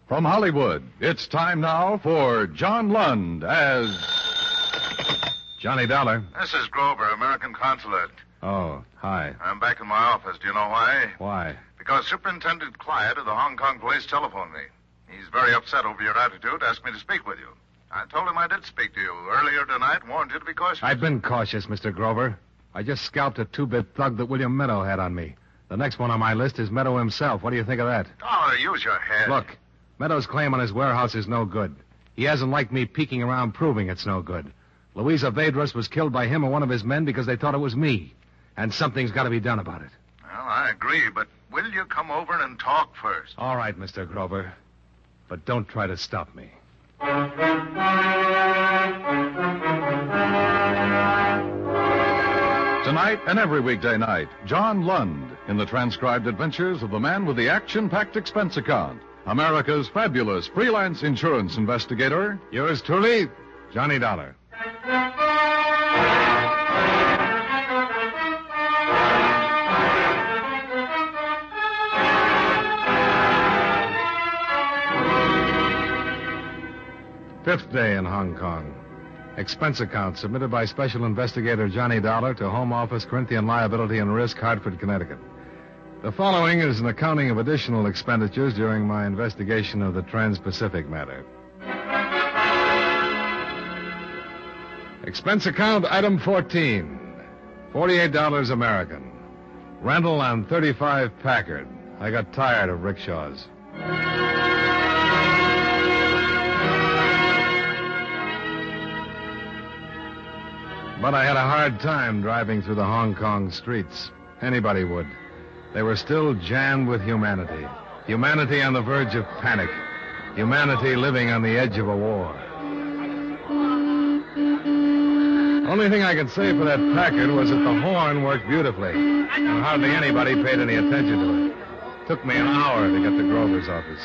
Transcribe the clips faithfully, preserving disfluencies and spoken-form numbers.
From Hollywood, it's time now for John Lund as Johnny Dollar. This is Grover, American Consulate. Oh, hi. I'm back in my office. Do you know why? Why? Because Superintendent Clyde of the Hong Kong police telephoned me. He's very upset over your attitude, asked me to speak with you. I told him I did speak to you earlier tonight, warned you to be cautious. I've been cautious, Mister Grover. I just scalped a two-bit thug that William Meadow had on me. The next one on my list is Meadow himself. What do you think of that? Dollar, use your head. Look, Meadow's claim on his warehouse is no good. He hasn't liked me peeking around proving it's no good. Louisa Vedras was killed by him or one of his men because they thought it was me. And something's got to be done about it. Well, I agree, but will you come over and talk first? All right, Mister Grover. But don't try to stop me. Tonight and every weekday night, John Lund in the transcribed adventures of the man with the action-packed expense account, America's fabulous freelance insurance investigator. Yours truly, Johnny Dollar. Fifth day in Hong Kong. Expense account submitted by Special Investigator Johnny Dollar to Home Office, Corinthian Liability and Risk, Hartford, Connecticut. The following is an accounting of additional expenditures during my investigation of the Trans-Pacific matter. Expense account item fourteen. forty-eight dollars American. Rental on thirty-five Packard. I got tired of rickshaws. But I had a hard time driving through the Hong Kong streets. Anybody would. They were still jammed with humanity. Humanity on the verge of panic. Humanity living on the edge of a war. Only thing I could say for that Packard was that the horn worked beautifully, and hardly anybody paid any attention to it. Took me an hour to get to Grover's office.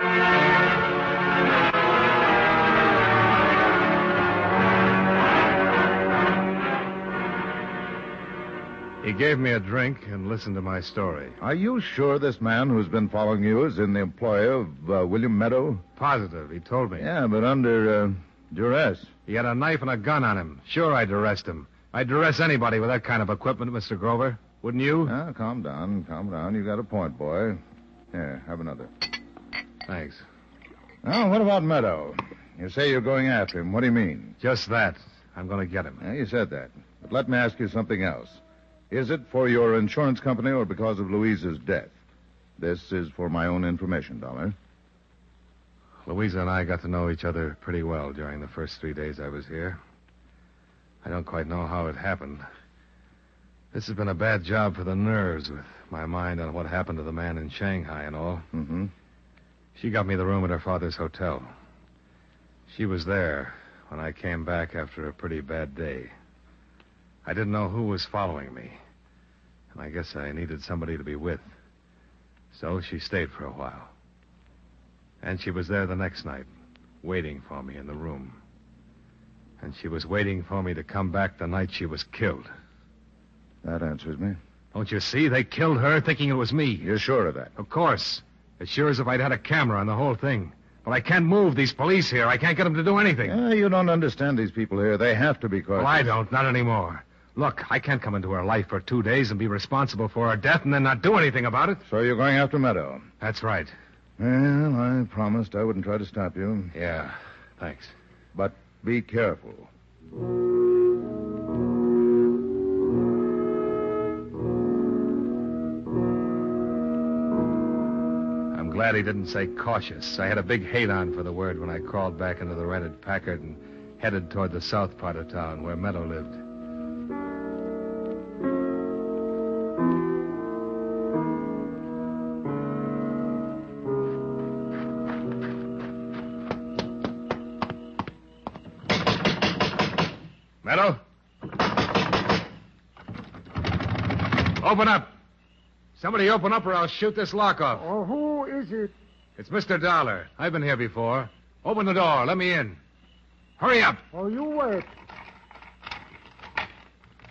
He gave me a drink and listened to my story. Are you sure this man who's been following you is in the employ of uh, William Meadow? Positive, he told me. Yeah, but under uh, duress. He had a knife and a gun on him. Sure, I'd arrest him. I'd arrest anybody with that kind of equipment, Mister Grover. Wouldn't you? Ah, calm down, calm down. You got a point, boy. Here, have another. Thanks. Now, what about Meadow? You say you're going after him. What do you mean? Just that. I'm going to get him. Yeah, you said that. But let me ask you something else. Is it for your insurance company or because of Louisa's death? This is for my own information, Dollar. Louisa and I got to know each other pretty well during the first three days I was here. I don't quite know how it happened. This has been a bad job for the nerves, with my mind on what happened to the man in Shanghai and all. Mm-hmm. She got me the room at her father's hotel. She was there when I came back after a pretty bad day. I didn't know who was following me, and I guess I needed somebody to be with. So she stayed for a while. And she was there the next night, waiting for me in the room. And she was waiting for me to come back the night she was killed. That answers me. Don't you see? They killed her thinking it was me. You're sure of that? Of course. As sure as if I'd had a camera on the whole thing. But I can't move these police here. I can't get them to do anything. Yeah, you don't understand these people here. They have to be cautious. Well, I don't. Not anymore. Look, I can't come into her life for two days and be responsible for her death and then not do anything about it. So you're going after Meadow? That's right. Well, I promised I wouldn't try to stop you. Yeah, thanks. But be careful. I'm glad he didn't say cautious. I had a big hate on for the word when I crawled back into the rented Packard and headed toward the south part of town where Meadow lived. Meadow? Open up. Somebody open up or I'll shoot this lock off. Oh, who is it? It's Mister Dollar. I've been here before. Open the door. Let me in. Hurry up. Oh, you wait.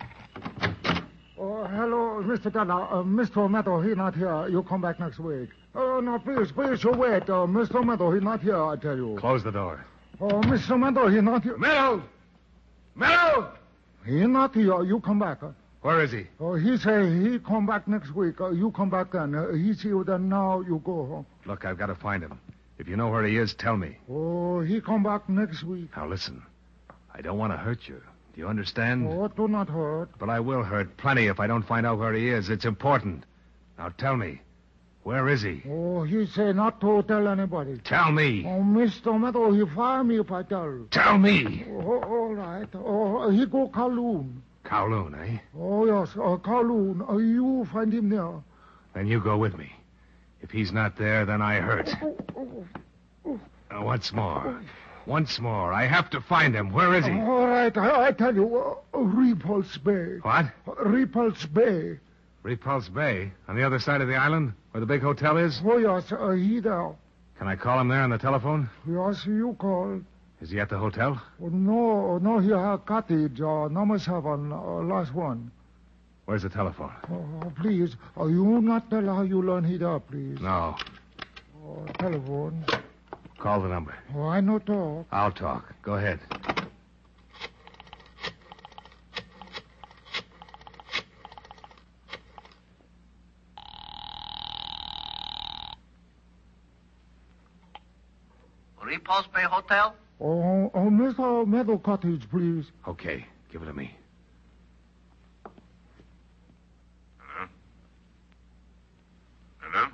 Oh, hello, Mister Dollar. Uh, Mister Meadow, he not here. You come back next week. Oh, no, please, please, you wait. Uh, Mister Meadow, he's not here, I tell you. Close the door. Oh, Mister Meadow, he's not here. Meadow! Meadow! He's not here. You come back. Uh. Where is he? Oh, he say he come back next week. Uh, you come back then. Uh, he see you then. Now you go home. Look, I've got to find him. If you know where he is, tell me. Oh, he come back next week. Now, listen. I don't want to hurt you. Do you understand? Oh, do not hurt. But I will hurt plenty if I don't find out where he is. It's important. Now, tell me. Where is he? Oh, he say not to tell anybody. Tell me. Oh, Mister Meadow, he fire me if I tell. Tell me. Oh, all right. Oh, he go Kowloon. Kowloon, eh? Oh, yes, uh, Kowloon. Uh, you find him there. Then you go with me. If he's not there, then I hurt. Oh, oh, oh. Uh, once more. Once more. I have to find him. Where is he? All right, I, I tell you, uh, Repulse Bay. What? Uh, Repulse Bay. Repulse Bay? On the other side of the island? Where the big hotel is? Oh, yes, uh, he there. Can I call him there on the telephone? Yes, you call. Is he at the hotel? Oh, no, no, he have cottage, uh, number seven, uh, last one. Where's the telephone? Oh, please, uh, you not tell how you learn he there, please. No. Oh, telephone. Call the number. Oh, I no talk. I'll talk. Go ahead. Repulse Bay Hotel? Oh, oh, Mister Meadow Cottage, please. Okay. Give it to me. Hello? Hello?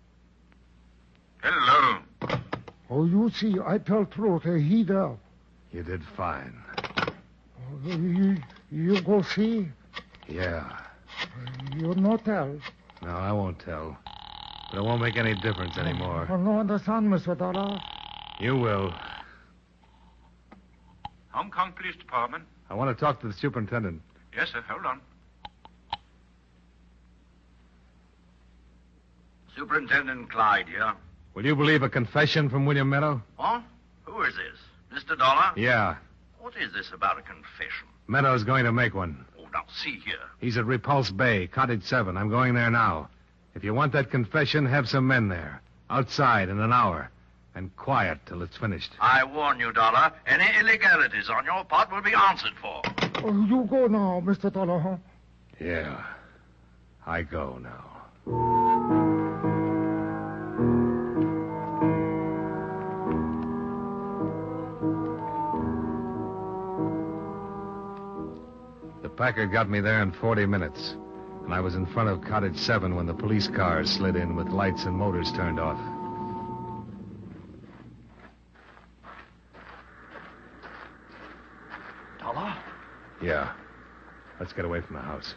Hello? Oh, you see, I tell truth, uh, he there. You did fine. Oh, you, you go see? Yeah. You no tell. No, I won't tell. But it won't make any difference anymore. Oh, no understand, Mister Dollar. You will. Hong Kong Police Department. I want to talk to the superintendent. Yes, sir. Hold on. Superintendent Clyde here. Will you believe a confession from William Meadow? What? Who is this? Mister Dollar? Yeah. What is this about a confession? Meadow's going to make one. Oh, now, see here. He's at Repulse Bay, Cottage seven. I'm going there now. If you want that confession, have some men there. Outside in an hour. And quiet till it's finished. I warn you, Dollar, any illegalities on your part will be answered for. Oh, you go now, Mister Dollar, huh? Yeah. I go now. The Packard got me there in forty minutes. And I was in front of Cottage seven when the police cars slid in with lights and motors turned off. Dollar? Yeah. Let's get away from the house.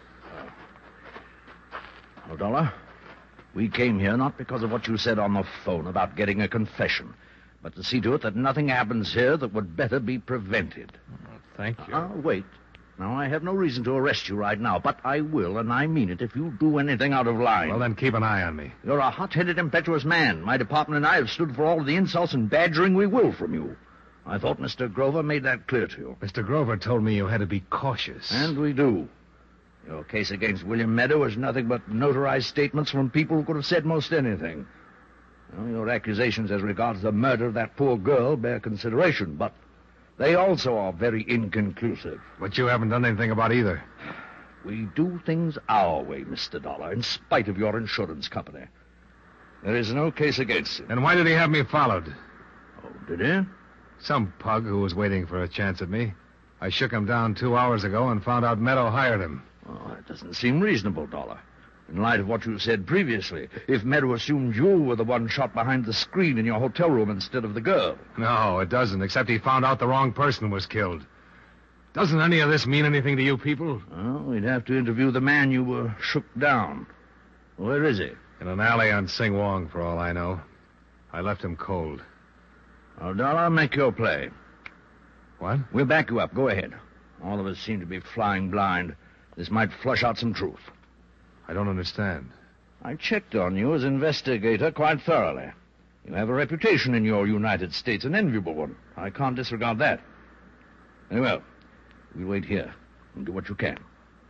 Oh, Dollar, we came here not because of what you said on the phone about getting a confession, but to see to it that nothing happens here that would better be prevented. Oh, thank you. Ah, wait. Now, I have no reason to arrest you right now, but I will, and I mean it, if you do anything out of line. Well, then keep an eye on me. You're a hot-headed, impetuous man. My department and I have stood for all of the insults and badgering we will from you. I thought Mister Grover made that clear to you. Mister Grover told me you had to be cautious. And we do. Your case against William Meadow is nothing but notarized statements from people who could have said most anything. Well, your accusations as regards the murder of that poor girl bear consideration, but they also are very inconclusive. But you haven't done anything about either. We do things our way, Mister Dollar, in spite of your insurance company. There is no case against him. Then why did he have me followed? Oh, did he? Some pug who was waiting for a chance at me. I shook him down two hours ago and found out Meadow hired him. Oh, that doesn't seem reasonable, Dollar. In light of what you said previously, if Meadow assumed you were the one shot behind the screen in your hotel room instead of the girl. No, it doesn't, except he found out the wrong person was killed. Doesn't any of this mean anything to you people? Well, we'd have to interview the man you were shook down. Where is he? In an alley on Sing Wong, for all I know. I left him cold. Oh, Dollar, make your play. What? We'll back you up. Go ahead. All of us seem to be flying blind. This might flush out some truth. I don't understand. I checked on you as investigator quite thoroughly. You have a reputation in your United States, an enviable one. I can't disregard that. Very well. We'll wait here and do what you can.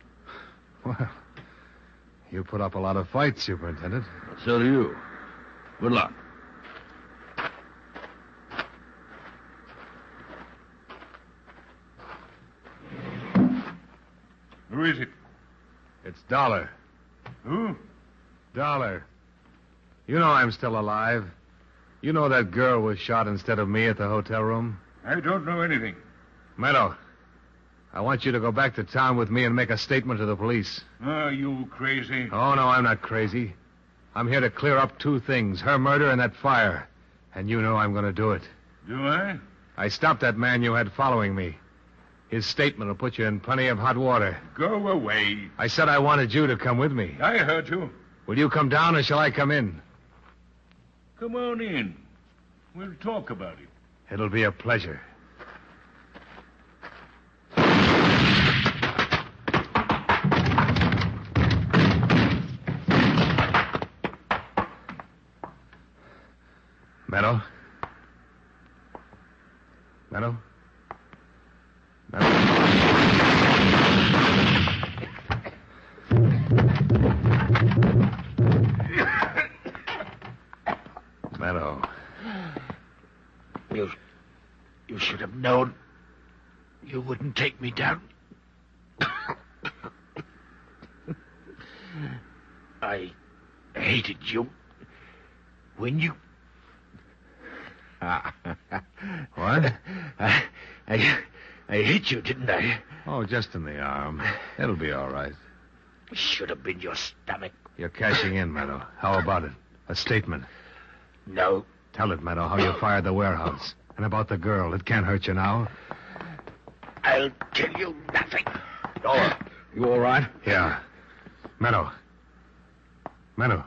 Well, you put up a lot of fights, Superintendent. So do you. Good luck. Who is it? It's Dollar. Who? Dollar. You know I'm still alive. You know that girl was shot instead of me at the hotel room? I don't know anything. Meadow, I want you to go back to town with me and make a statement to the police. Are you crazy? Oh, no, I'm not crazy. I'm here to clear up two things, her murder and that fire. And you know I'm going to do it. Do I? I stopped that man you had following me. His statement will put you in plenty of hot water. Go away. I said I wanted you to come with me. I heard you. Will you come down or shall I come in? Come on in. We'll talk about it. It'll be a pleasure. Meadow? Meadow? Meadow? Meadow. You, you should have known you wouldn't take me down. I hated you when you... What? I, I, I hit you, didn't I? Oh, just in the arm. It'll be all right. Should have been your stomach. You're cashing in, Meadow. How about it? A statement. No. Tell it, Meadow, how you fired the warehouse. And about the girl. It can't hurt you now. I'll tell you nothing. Oh, you all right? Yeah. Meadow. Meadow.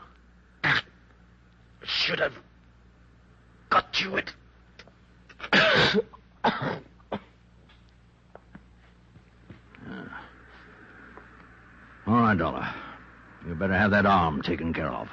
Should have got you it. All right, Dollar. You better have that arm taken care of.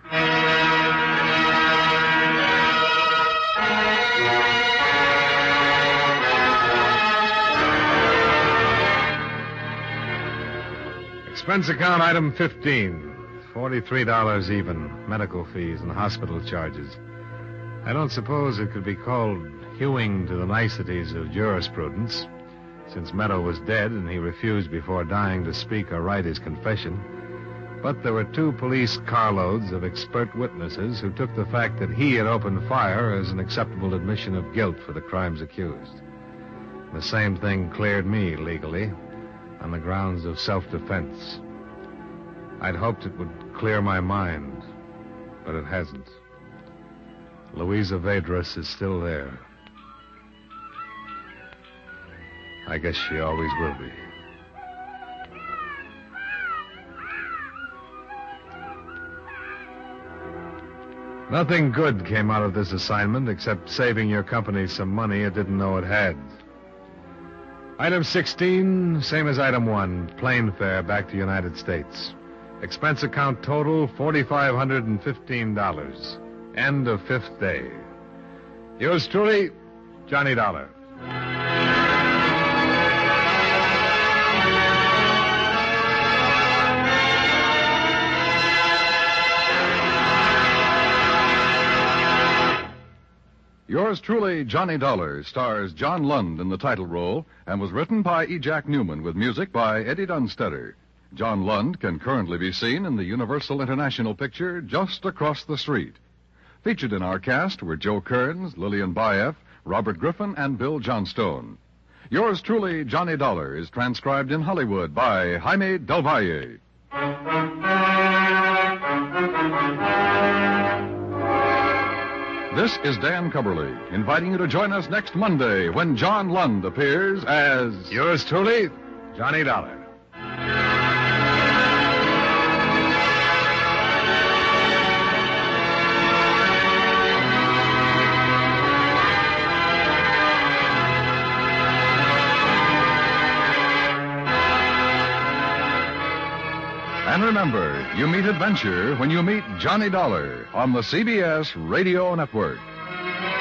Expense account item fifteen. forty-three dollars even. Medical fees and hospital charges. I don't suppose it could be called hewing to the niceties of jurisprudence, since Meadow was dead and he refused before dying to speak or write his confession. But there were two police carloads of expert witnesses who took the fact that he had opened fire as an acceptable admission of guilt for the crimes accused. The same thing cleared me legally on the grounds of self-defense. I'd hoped it would clear my mind, but it hasn't. Louisa Vedras is still there. I guess she always will be. Nothing good came out of this assignment except saving your company some money it didn't know it had. Item sixteen, same as item one, plane fare back to United States. Expense account total, four thousand five hundred fifteen dollars. End of fifth day. Yours truly, Johnny Dollar. Yours truly, Johnny Dollar, stars John Lund in the title role and was written by E. Jack Newman with music by Eddie Dunstetter. John Lund can currently be seen in the Universal International picture Just Across the Street. Featured in our cast were Joe Kearns, Lillian Baeff, Robert Griffin, and Bill Johnstone. Yours truly, Johnny Dollar, is transcribed in Hollywood by Jaime Del Valle. This is Dan Cubberly, inviting you to join us next Monday when John Lund appears as... Yours truly, Johnny Dollar. And remember, you meet adventure when you meet Johnny Dollar on the C B S Radio Network.